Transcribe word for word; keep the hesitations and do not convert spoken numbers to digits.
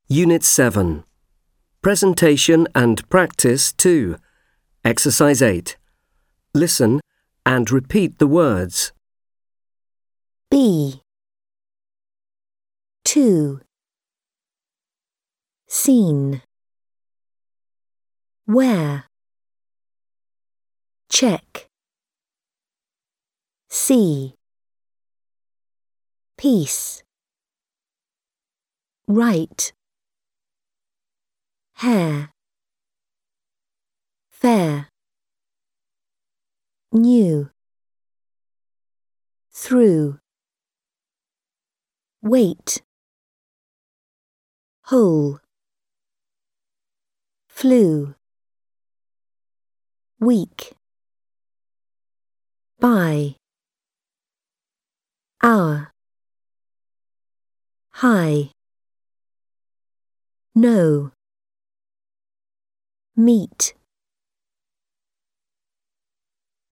Unit seven. Presentation and Practice two. Exercise eight. Listen and repeat the words. B. Two. Seen. Where. Check. See. Piece. Right. Hair. Fair. New. Through. Wait. Whole. Flew. Week. By. Hour. High. No. Meet.